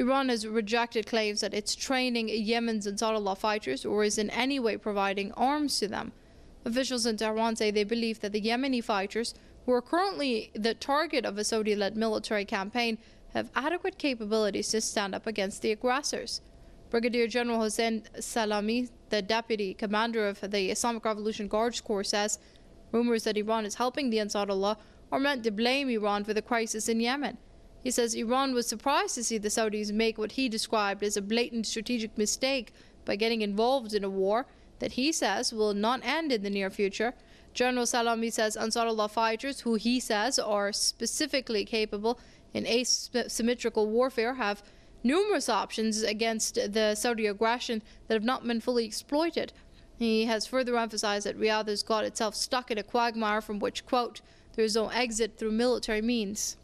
Iran has rejected claims that it's training Yemen's Ansarullah fighters or is in any way providing arms to them. Officials in Tehran say they believe that the Yemeni fighters, who are currently the target of a Saudi-led military campaign, have adequate capabilities to stand up against the aggressors. Brigadier General Hossein Salami, the deputy commander of the Islamic Revolution Guards Corps, says rumors that Iran is helping the Ansarullah are meant to blame Iran for the crisis in Yemen. He says Iran was surprised to see the Saudis make what he described as a blatant strategic mistake by getting involved in a war that he says will not end in the near future. General Salami says Ansarullah fighters, who he says are specifically capable in asymmetrical warfare, have numerous options against the Saudi aggression that have not been fully exploited. He has further emphasized that Riyadh has got itself stuck in a quagmire from which, quote, there is no exit through military means.